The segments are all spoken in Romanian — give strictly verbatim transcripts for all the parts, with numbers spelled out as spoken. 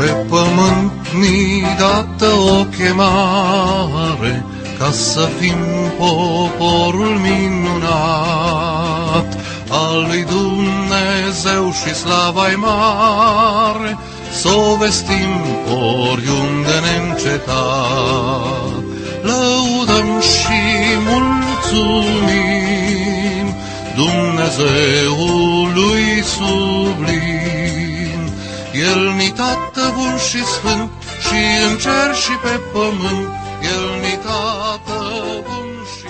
Pe pământ ni dată o chemare, ca să fim poporul minunat al lui Dumnezeu și slava-i mare, s-o vestim oriunde neîncetat. Lăudăm și mulțumim Dumnezeului sublim. El-ni Tată bun și sfânt, și în cer și pe pământ, El-ni Tată bun și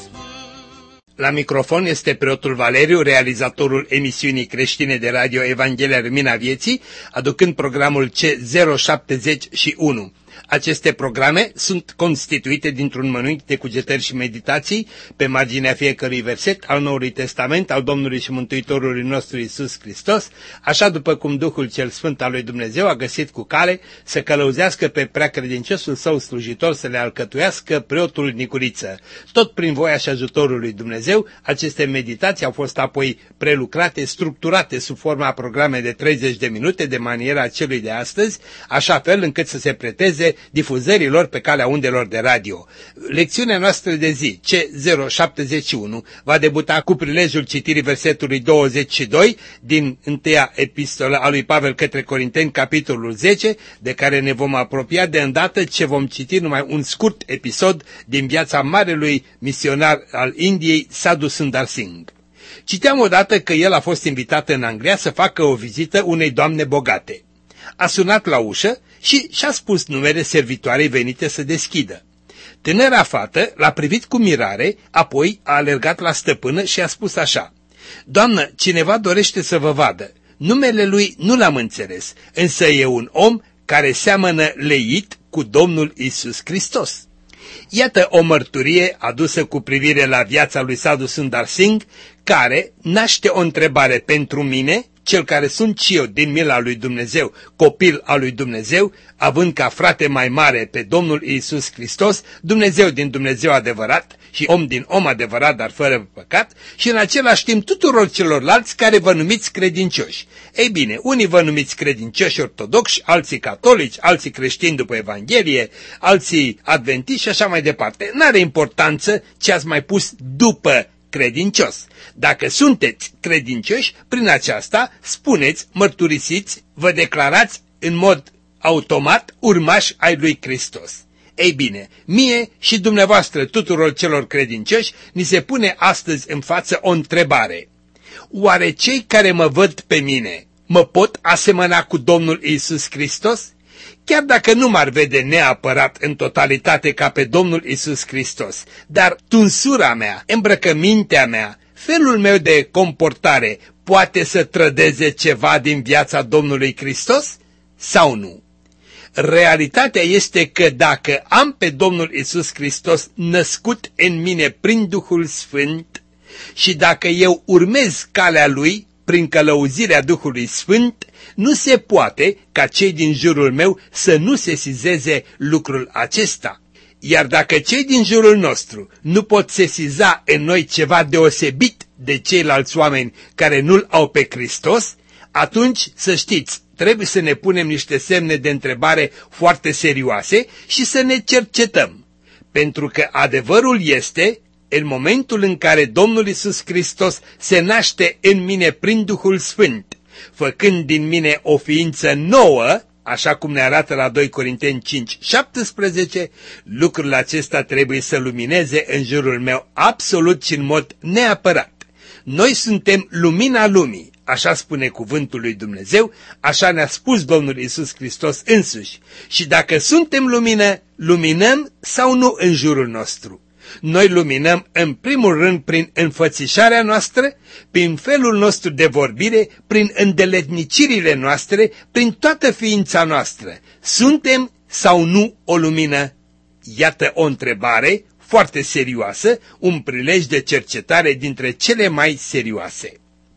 sfânt. La microfon este preotul Valeriu, realizatorul emisiunii creștine de radio Evanghelia Lumina Vieții, aducând programul C zero șaptezeci și unu. Aceste programe sunt constituite dintr-un mănânc de cugetări și meditații pe marginea fiecărui verset al Noului Testament al Domnului și Mântuitorului nostru Iisus Hristos, așa după cum Duhul cel Sfânt al lui Dumnezeu a găsit cu cale să călăuzească pe preacredinciosul său slujitor să le alcătuiască preotul Nicuriță. Tot prin voia și ajutorul lui Dumnezeu, aceste meditații au fost apoi prelucrate, structurate sub forma programe de treizeci de minute de maniera celui de astăzi, așa fel încât să se preteze difuzărilor pe calea undelor de radio. Lecțiunea noastră de zi, C zero șaptezeci și unu, va debuta cu prilejul citirii versetului douăzeci și doi din întâia epistolă a lui Pavel către Corinteni, capitolul zece, de care ne vom apropia de îndată ce vom citi numai un scurt episod din viața marelui misionar al Indiei, Sadhu Sundar Singh. Citeam odată că el a fost invitat în Anglia să facă o vizită unei doamne bogate. A sunat la ușă și și-a spus numele servitoarei venite să deschidă. Tânăra fată l-a privit cu mirare, apoi a alergat la stăpână și a spus așa: "Doamnă, cineva dorește să vă vadă. Numele lui nu l-am înțeles, însă e un om care seamănă leit cu Domnul Iisus Hristos." Iată o mărturie adusă cu privire la viața lui Sadhu Sundar Singh, care naște o întrebare pentru mine, cel care sunt și eu din mila lui Dumnezeu, copil al lui Dumnezeu, având ca frate mai mare pe Domnul Iisus Hristos, Dumnezeu din Dumnezeu adevărat și om din om adevărat, dar fără păcat, și în același timp tuturor celorlalți care vă numiți credincioși. Ei bine, unii vă numiți credincioși ortodoxi, alții catolici, alții creștini după Evanghelie, alții adventiști și așa mai departe. N-are importanță ce ați mai pus după credincios. Dacă sunteți credincioși, prin aceasta spuneți, mărturisiți, vă declarați în mod automat urmași ai lui Hristos. Ei bine, mie și dumneavoastră tuturor celor credincioși ni se pune astăzi în față o întrebare. Oare cei care mă văd pe mine mă pot asemăna cu Domnul Iisus Hristos? Chiar dacă nu m-ar vede neapărat în totalitate ca pe Domnul Iisus Hristos, dar tunsura mea, îmbrăcămintea mea, felul meu de comportare poate să trădeze ceva din viața Domnului Hristos sau nu? Realitatea este că dacă am pe Domnul Iisus Hristos născut în mine prin Duhul Sfânt și dacă eu urmez calea Lui prin călăuzirea Duhului Sfânt, nu se poate ca cei din jurul meu să nu sesizeze lucrul acesta. Iar dacă cei din jurul nostru nu pot sesiza în noi ceva deosebit de ceilalți oameni care nu-L au pe Hristos, atunci, să știți, trebuie să ne punem niște semne de întrebare foarte serioase și să ne cercetăm. Pentru că adevărul este, în momentul în care Domnul Iisus Hristos se naște în mine prin Duhul Sfânt, făcând din mine o ființă nouă, așa cum ne arată la doi Corinteni cinci șaptesprezece, lucrul acesta trebuie să lumineze în jurul meu absolut și în mod neapărat. Noi suntem lumina lumii, așa spune cuvântul lui Dumnezeu, așa ne-a spus Domnul Iisus Hristos însuși. Și dacă suntem lumină, luminăm sau nu în jurul nostru? Noi luminăm în primul rând prin înfățișarea noastră, prin felul nostru de vorbire, prin îndeletnicirile noastre, prin toată ființa noastră. Suntem sau nu o lumină? Iată o întrebare foarte serioasă, un prilej de cercetare dintre cele mai serioase.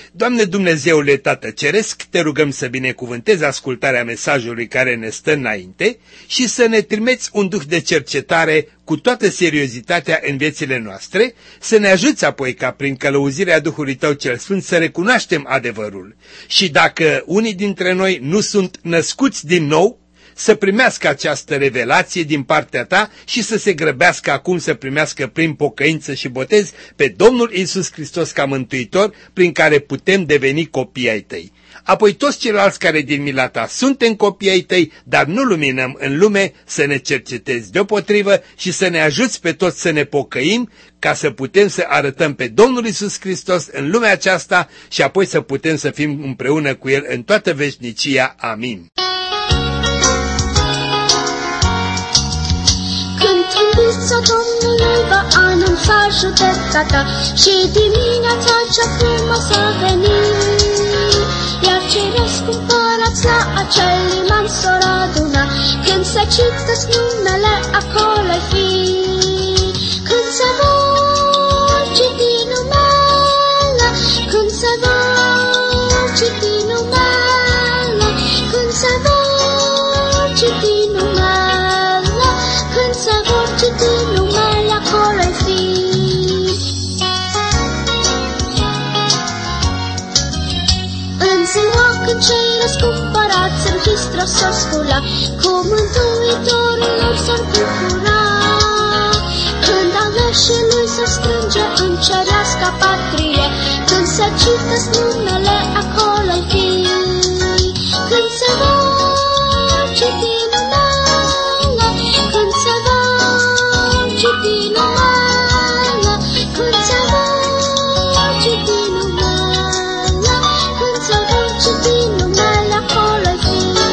Doamne Dumnezeule Tată Ceresc, te rugăm să binecuvântezi ascultarea mesajului care ne stă înainte și să ne trimiți un duh de cercetare cu toată seriozitatea în viețile noastre, să ne ajuți apoi ca prin călăuzirea Duhului Tău cel Sfânt să recunoaștem adevărul. Și dacă unii dintre noi nu sunt născuți din nou, să primească această revelație din partea Ta și să se grăbească acum să primească prin pocăință și botez pe Domnul Iisus Hristos ca mântuitor, prin care putem deveni copii ai Tăi. Apoi toți ceilalți care din mila Ta suntem copii ai Tăi, dar nu luminăm în lume, să ne cercetezi deopotrivă și să ne ajuți pe toți să ne pocăim, ca să putem să arătăm pe Domnul Iisus Hristos în lumea aceasta și apoi să putem să fim împreună cu El în toată veșnicia. Amin. Bița Domnului va anunța judecata și dimineața cea frumoasă a venit. Iar cei răscumpărați la acel liman s-or aduna, când se citesc numele acolo-i fi. Când se vor citi numele, când se vor citi numele, când se vor citi numele, când se vor citi numele acolo-i fi. În ziua când cei răscumpărați în Hristos s-or scula, cu Mântuitorul lor s-or bucura. Când aleșii lui s-or strânge în cerească patrie, când se citesc numele acolo-i fi. Când se vor citi numele, când se vor citi numele, când se vor citi numele, când se vor citi numele acolo-i fi.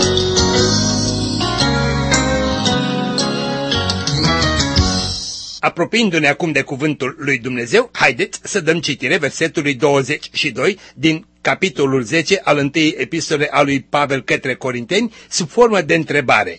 Apropiindu-ne acum de cuvântul lui Dumnezeu, haideți să dăm citire versetului douăzeci și doi din capitolul zece al întâiei epistole a lui Pavel către Corinteni, sub formă de întrebare.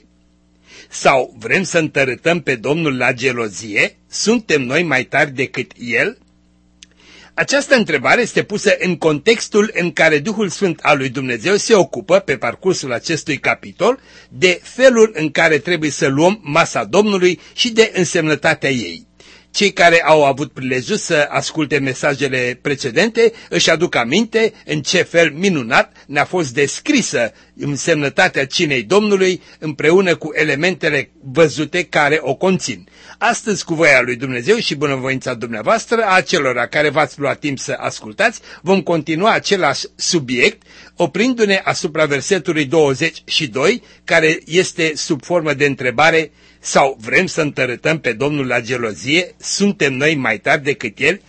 Sau vrem să întărâtăm pe Domnul la gelozie? Suntem noi mai tari decât El? Această întrebare este pusă în contextul în care Duhul Sfânt al lui Dumnezeu se ocupă, pe parcursul acestui capitol, de felul în care trebuie să luăm masa Domnului și de însemnătatea ei. Cei care au avut prilejul să asculte mesajele precedente își aduc aminte în ce fel minunat ne-a fost descrisă însemnătatea cinei Domnului împreună cu elementele văzute care o conțin. Astăzi, cu voia lui Dumnezeu și bunăvoința dumneavoastră, a celora care v-ați luat timp să ascultați, vom continua același subiect, oprindu-ne asupra versetului douăzeci și doi, care este sub formă de întrebare: sau vrem să întărâtăm pe Domnul la gelozie? Suntem noi mai tari decât El?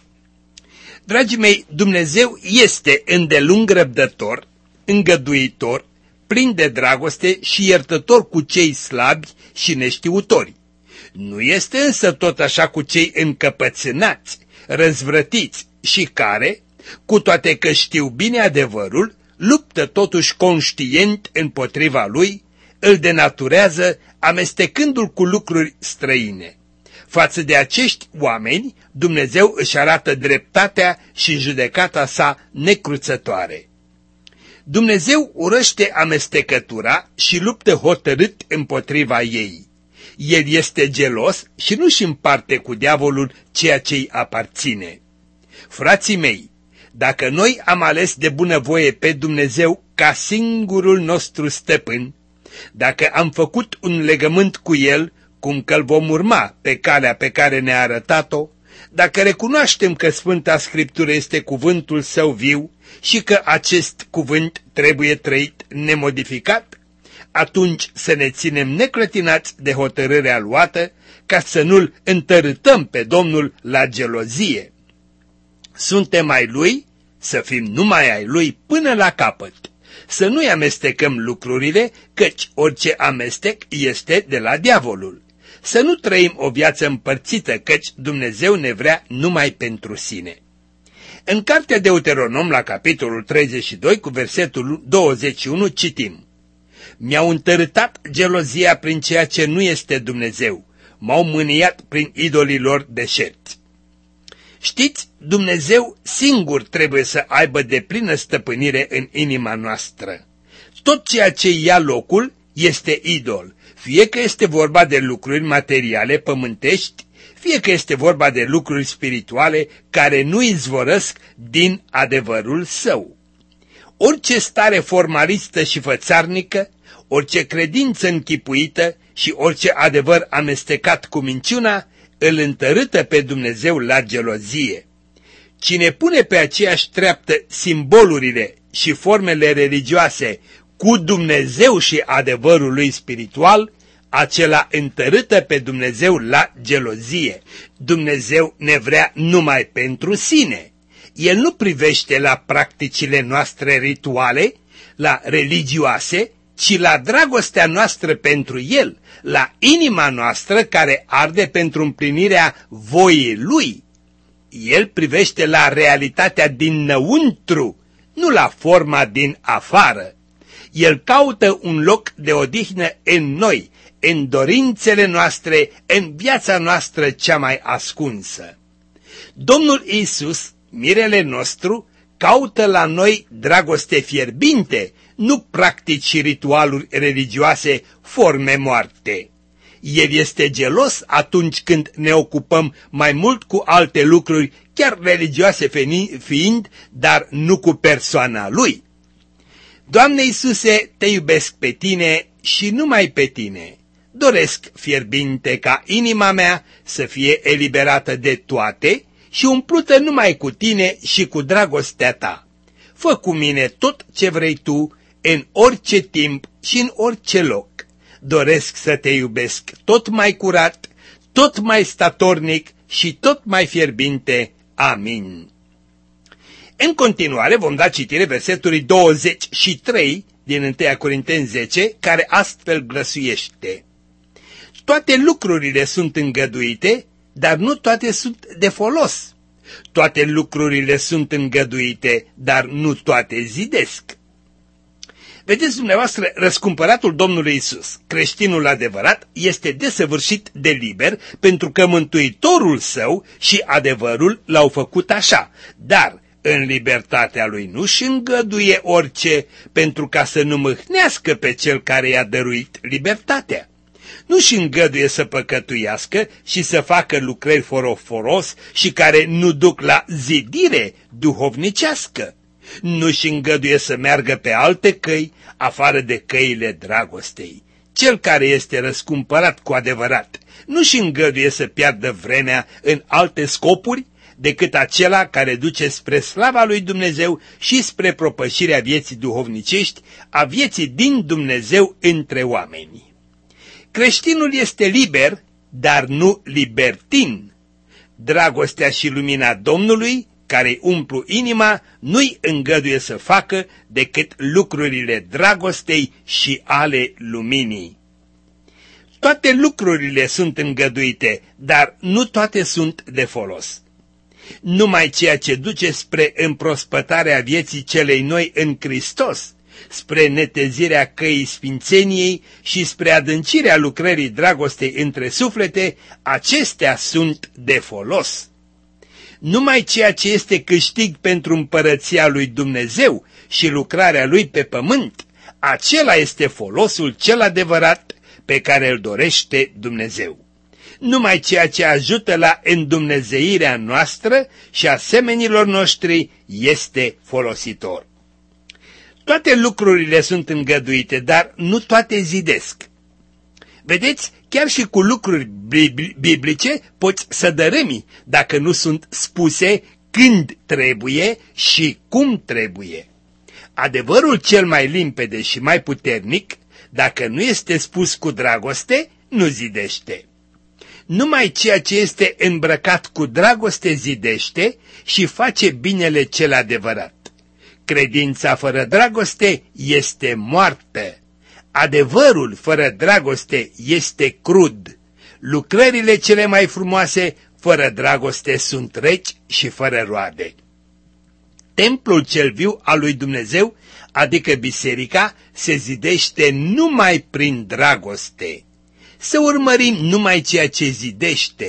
Dragii mei, Dumnezeu este îndelung răbdător, îngăduitor, plin de dragoste și iertător cu cei slabi și neștiutori. Nu este însă tot așa cu cei încăpățânați, răzvrătiți și care, cu toate că știu bine adevărul, luptă totuși conștient împotriva lui, îl denaturează, amestecându-l cu lucruri străine. Față de acești oameni, Dumnezeu își arată dreptatea și judecata sa necruțătoare. Dumnezeu urăște amestecătura și luptă hotărât împotriva ei. El este gelos și nu-și împarte cu diavolul ceea ce-i aparține. Frații mei, dacă noi am ales de bunăvoie pe Dumnezeu ca singurul nostru stăpân, dacă am făcut un legământ cu El, cum că-L vom urma pe calea pe care ne-a arătat-o, dacă recunoaștem că Sfânta Scriptură este cuvântul Său viu și că acest cuvânt trebuie trăit nemodificat, atunci să ne ținem neclătinați de hotărârea luată, ca să nu-L întărâtăm pe Domnul la gelozie. Suntem ai Lui, să fim numai ai Lui până la capăt. Să nu-i amestecăm lucrurile, căci orice amestec este de la diavolul. Să nu trăim o viață împărțită, căci Dumnezeu ne vrea numai pentru sine. În cartea Deuteronom, la capitolul treizeci și doi, cu versetul douăzeci și unu, citim: Mi-au întărâtat gelozia prin ceea ce nu este Dumnezeu, m-au mâniat prin idolii lor deșerți. Știți, Dumnezeu singur trebuie să aibă deplină stăpânire în inima noastră. Tot ceea ce ia locul este idol, fie că este vorba de lucruri materiale pământești, fie că este vorba de lucruri spirituale care nu izvorăsc din adevărul său. Orice stare formalistă și fățarnică, orice credință închipuită și orice adevăr amestecat cu minciuna îl întărâtă pe Dumnezeu la gelozie. Cine pune pe aceeași treaptă simbolurile și formele religioase cu Dumnezeu și adevărul lui spiritual, acela întărâtă pe Dumnezeu la gelozie. Dumnezeu ne vrea numai pentru sine. El nu privește la practicile noastre rituale, la religioase, ci la dragostea noastră pentru El, la inima noastră care arde pentru împlinirea voii Lui. El privește la realitatea dinăuntru, nu la forma din afară. El caută un loc de odihnă în noi, în dorințele noastre, în viața noastră cea mai ascunsă. Domnul Iisus, mirele nostru, caută la noi dragoste fierbinte, nu practici și ritualuri religioase, forme moarte. El este gelos atunci când ne ocupăm mai mult cu alte lucruri, chiar religioase fiind, dar nu cu persoana Lui. Doamne Iisuse, te iubesc pe Tine și numai pe Tine. Doresc fierbinte ca inima mea să fie eliberată de toate și umplută numai cu Tine și cu dragostea Ta. Fă cu mine tot ce vrei Tu, în orice timp și în orice loc. Doresc să Te iubesc tot mai curat, tot mai statornic și tot mai fierbinte. Amin. În continuare vom da citire versetului douăzeci și trei din întâi Corinteni zece, care astfel glăsuiește: toate lucrurile sunt îngăduite, dar nu toate sunt de folos. Toate lucrurile sunt îngăduite, dar nu toate zidesc. Vedeți dumneavoastră, răscumpăratul Domnului Iisus, creștinul adevărat, este desăvârșit de liber, pentru că Mântuitorul său și adevărul l-au făcut așa, dar în libertatea lui nu-și îngăduie orice, pentru ca să nu mâhnească pe cel care i-a dăruit libertatea. Nu-și îngăduie să păcătuiască și să facă lucrări fără folos și care nu duc la zidire duhovnicească. Nu-și îngăduie să meargă pe alte căi, afară de căile dragostei. Cel care este răscumpărat cu adevărat nu-și îngăduie să piardă vremea în alte scopuri decât acela care duce spre slava lui Dumnezeu și spre propășirea vieții duhovnicești, a vieții din Dumnezeu între oameni. Creștinul este liber, dar nu libertin. Dragostea și lumina Domnului, care umplu inima, nu-i îngăduie să facă decât lucrurile dragostei și ale luminii. Toate lucrurile sunt îngăduite, dar nu toate sunt de folos. Numai ceea ce duce spre împrospătarea vieții celei noi în Hristos, spre netezirea căii sfințeniei și spre adâncirea lucrării dragostei între suflete, acestea sunt de folos. Numai ceea ce este câștig pentru împărăția lui Dumnezeu și lucrarea lui pe pământ, acela este folosul cel adevărat pe care îl dorește Dumnezeu. Numai ceea ce ajută la îndumnezeirea noastră și a semenilor noștri este folositor. Toate lucrurile sunt îngăduite, dar nu toate zidesc. Vedeți, chiar și cu lucruri biblice poți să dărâmi dacă nu sunt spuse când trebuie și cum trebuie. Adevărul cel mai limpede și mai puternic, dacă nu este spus cu dragoste, nu zidește. Numai ceea ce este îmbrăcat cu dragoste zidește și face binele cel adevărat. Credința fără dragoste este moartă. Adevărul fără dragoste este crud. Lucrările cele mai frumoase fără dragoste sunt reci și fără roade. Templul cel viu al lui Dumnezeu, adică biserica, se zidește numai prin dragoste. Să urmărim numai ceea ce zidește,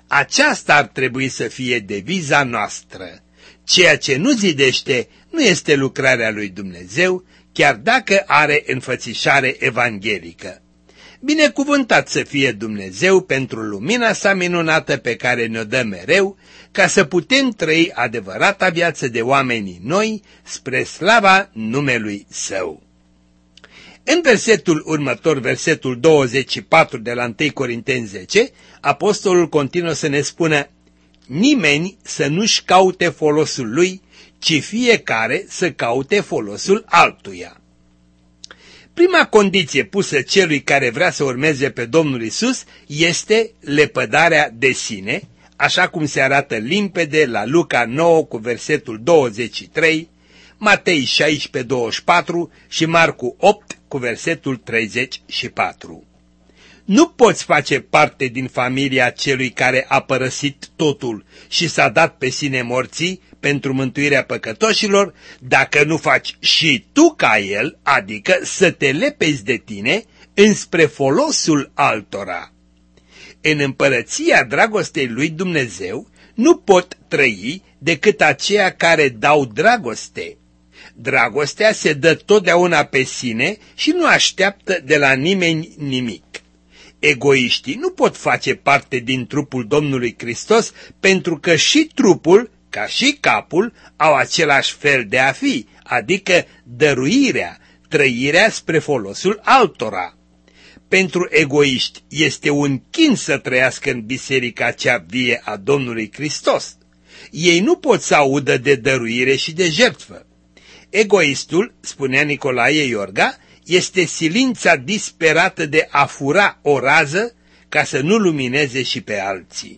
Aceasta ar trebui să fie deviza noastră. Ceea ce nu zidește nu este lucrarea lui Dumnezeu, chiar dacă are înfățișare evanghelică. Binecuvântat să fie Dumnezeu pentru lumina sa minunată pe care ne-o dă mereu, ca să putem trăi adevărata viață de oamenii noi spre slava numelui Său. În versetul următor, versetul douăzeci și patru de la întâi Corinteni zece, apostolul continuă să ne spună: nimeni să nu-și caute folosul lui, ci fiecare să caute folosul altuia. Prima condiție pusă celui care vrea să urmeze pe Domnul Isus este lepădarea de sine, așa cum se arată limpede la Luca nouă cu versetul douăzeci și trei, Matei șaisprezece douăzeci și patru și Marcu opt cu versetul treizeci și patru. Nu poți face parte din familia celui care a părăsit totul și s-a dat pe sine morții pentru mântuirea păcătoșilor dacă nu faci și tu ca el, adică să te lepezi de tine înspre folosul altora. În împărăția dragostei lui Dumnezeu nu pot trăi decât aceia care dau dragoste. Dragostea se dă totdeauna pe sine și nu așteaptă de la nimeni nimic. Egoiștii nu pot face parte din trupul Domnului Hristos pentru că și trupul, ca și capul, au același fel de a fi, adică dăruirea, trăirea spre folosul altora. Pentru egoiști este un chin să trăiască în biserica cea vie a Domnului Hristos. Ei nu pot să audă de dăruire și de jertfă. Egoistul, spunea Nicolae Iorga, este silința disperată de a fura o rază ca să nu lumineze și pe alții.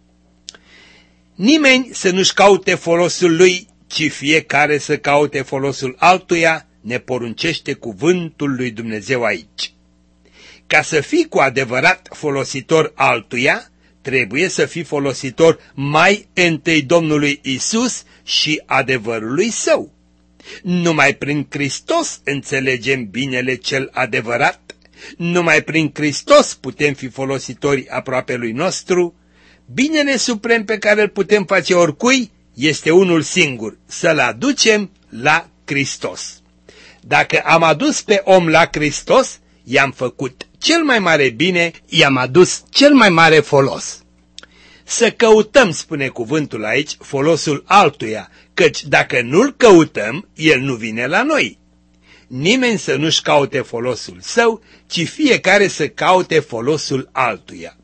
Nimeni să nu-și caute folosul lui, ci fiecare să caute folosul altuia, ne poruncește cuvântul lui Dumnezeu aici. Ca să fii cu adevărat folositor altuia, trebuie să fii folositor mai întâi Domnului Isus și adevărului Său. Numai prin Hristos înțelegem binele cel adevărat, numai prin Hristos putem fi folositori aproape lui nostru. Binele suprem pe care îl putem face oricui este unul singur, să-l aducem la Hristos. Dacă am adus pe om la Hristos, i-am făcut cel mai mare bine, i-am adus cel mai mare folos. Să căutăm, spune cuvântul aici, folosul altuia, căci dacă nu-l căutăm, el nu vine la noi. Nimeni să nu-și caute folosul său, ci fiecare să caute folosul altuia.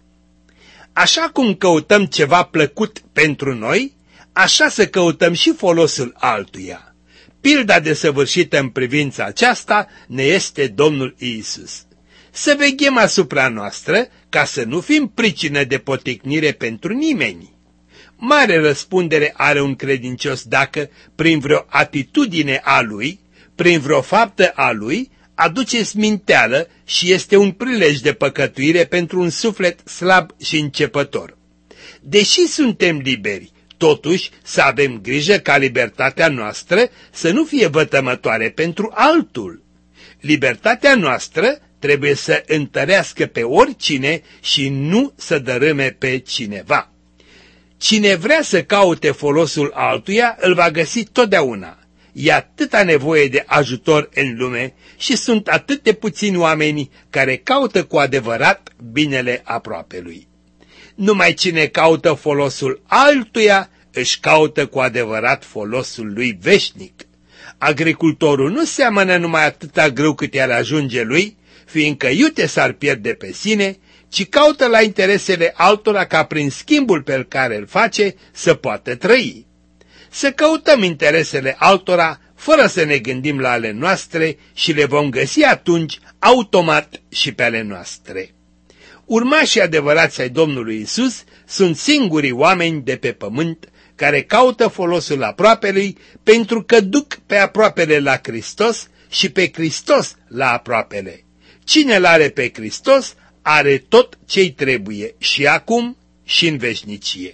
Așa cum căutăm ceva plăcut pentru noi, așa să căutăm și folosul altuia. Pilda desăvârșită în privința aceasta ne este Domnul Iisus. Să veghem asupra noastră ca să nu fim pricină de poticnire pentru nimeni. Mare răspundere are un credincios dacă, prin vreo atitudine a lui, prin vreo faptă a lui, aduce sminteală și este un prilej de păcătuire pentru un suflet slab și începător. Deși suntem liberi, totuși să avem grijă ca libertatea noastră să nu fie vătămătoare pentru altul. Libertatea noastră trebuie să întărească pe oricine și nu să dărâme pe cineva. Cine vrea să caute folosul altuia, îl va găsi totdeauna. E atâta nevoie de ajutor în lume și sunt atât de puțini oameni care caută cu adevărat binele aproapelui. Numai cine caută folosul altuia, își caută cu adevărat folosul lui veșnic. Agricultorul nu seamănă numai atâta grâu cât i-ar ajunge lui, fiindcă iute s-ar pierde pe sine, ci caută la interesele altora ca prin schimbul pe care îl face să poată trăi. Să căutăm interesele altora fără să ne gândim la ale noastre și le vom găsi atunci automat și pe ale noastre. Urmașii adevărați ai Domnului Isus sunt singurii oameni de pe pământ care caută folosul aproapelui pentru că duc pe aproapele la Hristos și pe Hristos la aproapele. Cine l-are pe Hristos are tot ce-i trebuie și acum și în veșnicie.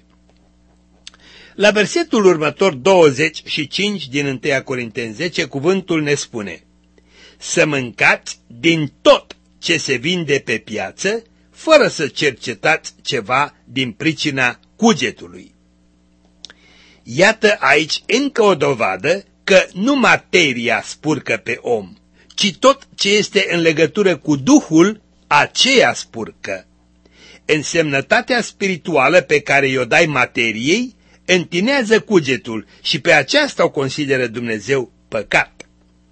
La versetul următor douăzeci și cinci din întâi Corinteni zece, cuvântul ne spune: să mâncați din tot ce se vinde pe piață, fără să cercetați ceva din pricina cugetului. Iată aici încă o dovadă că nu materia spurcă pe om, ci tot ce este în legătură cu Duhul, aceea spurcă. Însemnătatea spirituală pe care i-o dai materiei întinează cugetul și pe aceasta o consideră Dumnezeu păcat.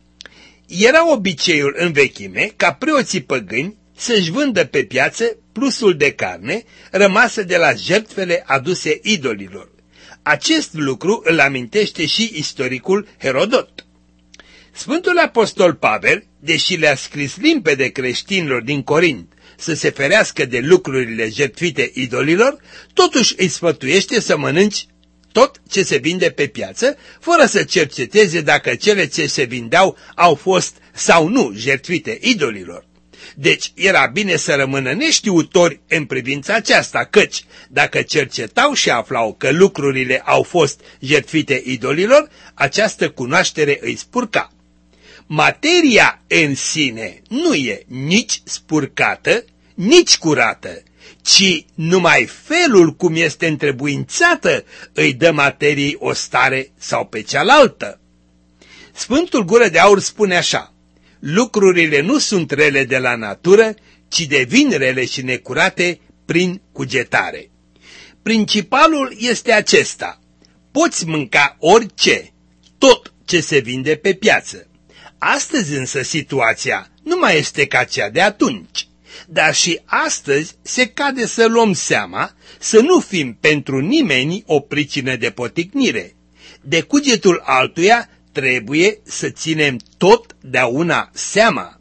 Era obiceiul în vechime ca preoții păgâni să-și vândă pe piață plusul de carne rămasă de la jertfele aduse idolilor. Acest lucru îl amintește și istoricul Herodot. Sfântul Apostol Pavel, deși le-a scris limpede creștinilor din Corint să se ferească de lucrurile jertfite idolilor, totuși îi sfătuiește să mănânci tot ce se vinde pe piață, fără să cerceteze dacă cele ce se vindeau au fost sau nu jertfite idolilor. Deci era bine să rămână neștiutori în privința aceasta, căci dacă cercetau și aflau că lucrurile au fost jertfite idolilor, această cunoaștere îi spurca. Materia în sine nu e nici spurcată, nici curată, ci numai felul cum este întrebuințată îi dă materiei o stare sau pe cealaltă. Sfântul Gură de Aur spune așa: lucrurile nu sunt rele de la natură, ci devin rele și necurate prin cugetare. Principalul este acesta: poți mânca orice, tot ce se vinde pe piață. Astăzi însă situația nu mai este ca cea de atunci, dar și astăzi se cade să luăm seama să nu fim pentru nimeni o pricină de poticnire. De cugetul altuia trebuie să ținem totdeauna seama.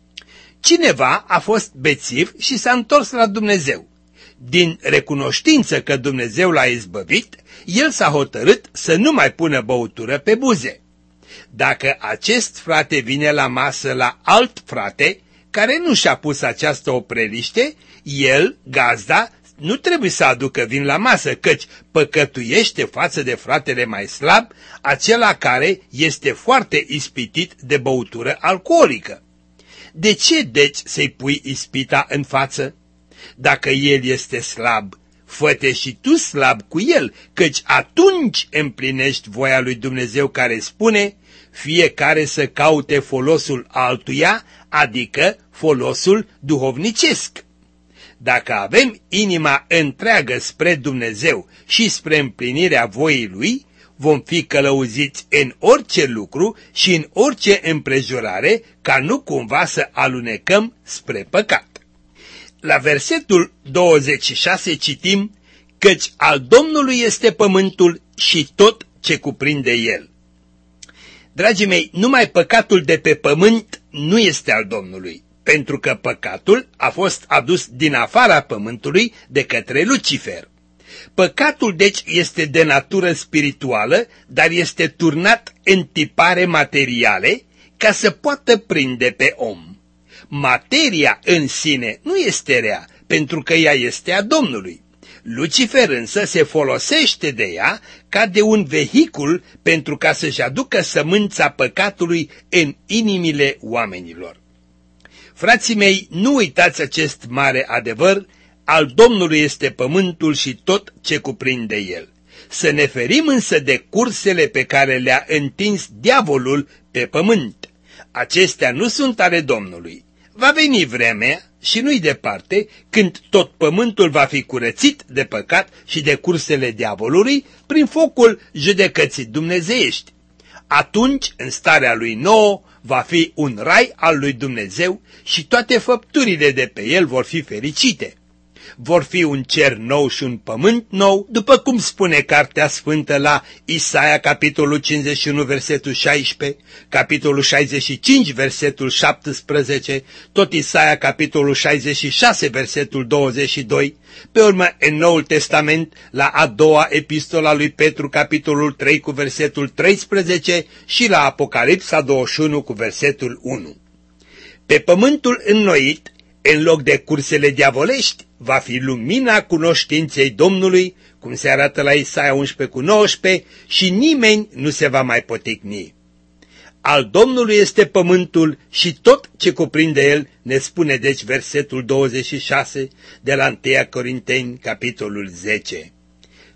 Cineva a fost bețiv și s-a întors la Dumnezeu. Din recunoștință că Dumnezeu l-a izbăvit, el s-a hotărât să nu mai pună băutură pe buze. Dacă acest frate vine la masă la alt frate, care nu și-a pus această opreliște, el, gazda, nu trebuie să aducă vin la masă, căci păcătuiește față de fratele mai slab, acela care este foarte ispitit de băutură alcoolică. De ce deci să-i pui ispita în față? Dacă el este slab, fă-te și tu slab cu el, căci atunci împlinești voia lui Dumnezeu care spune: fiecare să caute folosul altuia, adică folosul duhovnicesc. Dacă avem inima întreagă spre Dumnezeu și spre împlinirea voii Lui, vom fi călăuziți în orice lucru și în orice împrejurare, ca nu cumva să alunecăm spre păcat. La versetul douăzeci și șase citim: căci al Domnului este pământul și tot ce cuprinde el. Dragii mei, numai păcatul de pe pământ nu este al Domnului, pentru că păcatul a fost adus din afara pământului de către Lucifer. Păcatul deci este de natură spirituală, dar este turnat în tipare materiale ca să poată prinde pe om. Materia în sine nu este rea, pentru că ea este a Domnului. Lucifer însă se folosește de ea ca de un vehicul pentru ca să-și aducă sămânța păcatului în inimile oamenilor. Frații mei, nu uitați acest mare adevăr: al Domnului este pământul și tot ce cuprinde el. Să ne ferim însă de cursele pe care le-a întins diavolul pe pământ. Acestea nu sunt ale Domnului. Va veni vremea, și nu-i departe, când tot pământul va fi curățit de păcat și de cursele diavolului prin focul judecății dumnezeiești. Atunci, în starea lui nouă, va fi un rai al lui Dumnezeu și toate făpturile de pe el vor fi fericite. Vor fi un cer nou și un pământ nou, după cum spune Cartea Sfântă la Isaia, capitolul cincizeci și unu, versetul șaisprezece, capitolul șaizeci și cinci, versetul șaptesprezece, tot Isaia, capitolul șaizeci și șase, versetul douăzeci și doi, pe urmă în Noul Testament la a doua epistola lui Petru, capitolul trei, cu versetul treisprezece și la Apocalipsa douăzeci și unu, cu versetul unu. Pe pământul înnoit, în loc de cursele diavolești, va fi lumina cunoștinței Domnului, cum se arată la Isaia unsprezece cu nouăsprezece, și nimeni nu se va mai poticni. Al Domnului este pământul și tot ce cuprinde el, ne spune deci versetul douăzeci și șase de la întâi Corinteni, capitolul zece.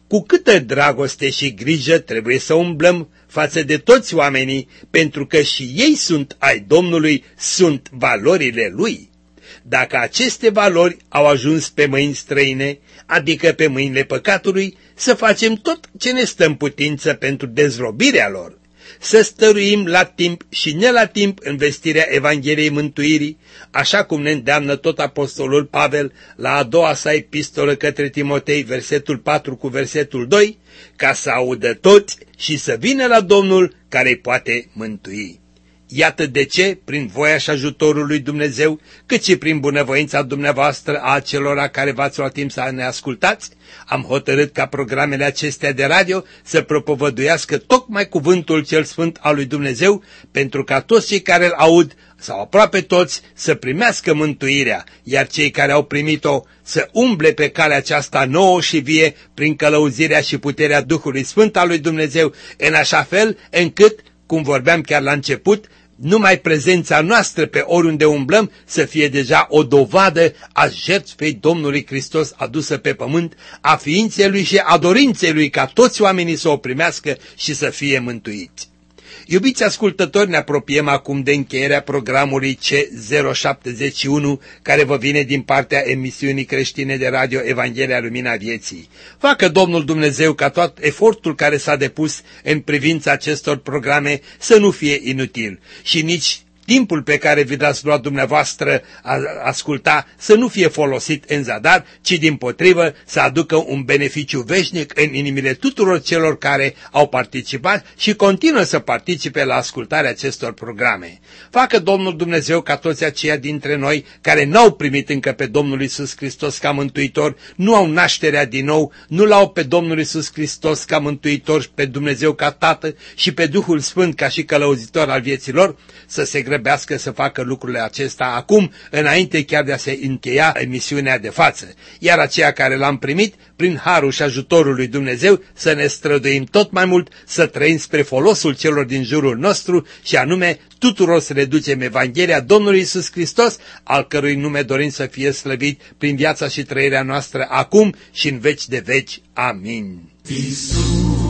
cu câtă dragoste și grijă trebuie să umblăm față de toți oamenii, pentru că și ei sunt ai Domnului, sunt valorile Lui. Dacă aceste valori au ajuns pe mâini străine, adică pe mâinile păcatului, să facem tot ce ne stă în putință pentru dezrobirea lor, să stăruim la timp și ne la timp în vestirea Evangheliei Mântuirii, așa cum ne îndeamnă tot apostolul Pavel la a doua sa epistolă către Timotei, versetul patru cu versetul doi, ca să audă toți și să vină la Domnul care îi poate mântui. Iată de ce, prin voia și ajutorul lui Dumnezeu, cât și prin bunăvoința dumneavoastră a acelora care v-ați luat timp să ne ascultați, am hotărât ca programele acestea de radio să propovăduiască tocmai cuvântul cel sfânt al lui Dumnezeu, pentru ca toți cei care îl aud, sau aproape toți, să primească mântuirea, iar cei care au primit-o să umble pe calea aceasta nouă și vie prin călăuzirea și puterea Duhului Sfânt al lui Dumnezeu, în așa fel încât, cum vorbeam chiar la început, numai prezența noastră pe oriunde umblăm să fie deja o dovadă a jertfei Domnului Hristos adusă pe pământ, a ființei Lui și a dorinței Lui ca toți oamenii să o primească și să fie mântuiți. Iubiți ascultători, ne apropiem acum de încheierea programului C zero șaptezeci și unu, care vă vine din partea emisiunii creștine de radio Evanghelia Lumina Vieții. Facă Domnul Dumnezeu ca tot efortul care s-a depus în privința acestor programe să nu fie inutil și nici timpul pe care vi l-ați luat dumneavoastră a asculta să nu fie folosit în zadar, ci dimpotrivă să aducă un beneficiu veșnic în inimile tuturor celor care au participat și continuă să participe la ascultarea acestor programe. Facă Domnul Dumnezeu ca toți aceia dintre noi care n-au primit încă pe Domnul Iisus Hristos ca mântuitor, nu au nașterea din nou, nu l-au pe Domnul Iisus Hristos ca mântuitor și pe Dumnezeu ca Tată și pe Duhul Sfânt ca și călăuzitor al vieților, să se grăbească să facă lucrurile acestea acum, înainte chiar de a se încheia emisiunea de față. Iar aceia care l-am primit, prin harul și ajutorul lui Dumnezeu, să ne străduim tot mai mult, să trăim spre folosul celor din jurul nostru și anume tuturor să le ducem Evanghelia Domnului Iisus Hristos, al cărui nume dorim să fie slăvit prin viața și trăirea noastră acum și în veci de veci. Amin. Iisuse,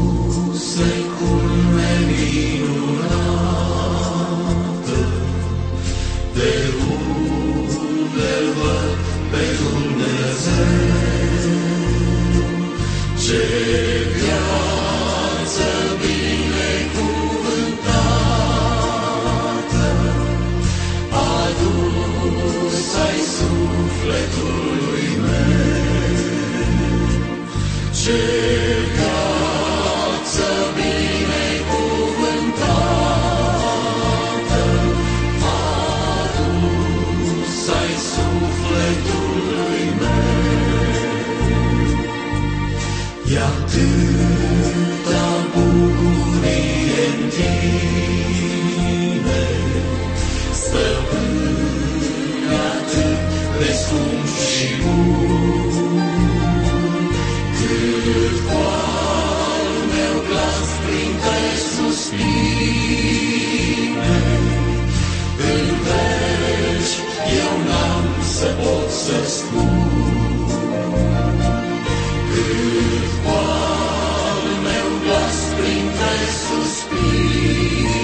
culme minunată, de unde văd pe Dumnezeu, ce viață binecuvântată, adus ai sufletului meu, ce viață binecuvântată, adus ai sufletului meu. E atâta bucurie în tine, stăpân atât de scump și bun, cât al meu glas printre suspine, în veci eu n-am să pot să spun, cât al meu glas printre suspine,